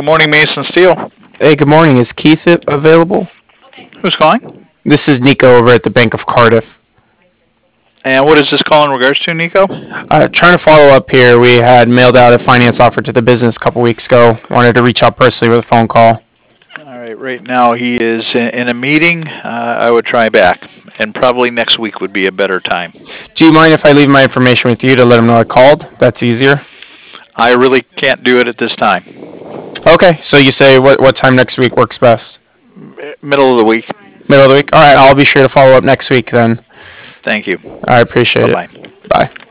morning, Mason Steel. Hey, good morning. Is Keith available? Who's calling? This is Nico over at the Bank of Cardiff. And what is this call in regards to, Nico? Trying to follow up here. We had mailed out a finance offer to the business a couple weeks ago. Wanted to reach out personally with a phone call. All right, right now he is in a meeting. I would try back, and probably next week would be a better time. Do you mind if I leave my information with you to let him know I called? That's easier. I really can't do it at this time. Okay, so you say what time next week works best? Middle of the week. Middle of the week? All right, I'll be sure to follow up next week then. Thank you. I appreciate Bye-bye. it. Bye.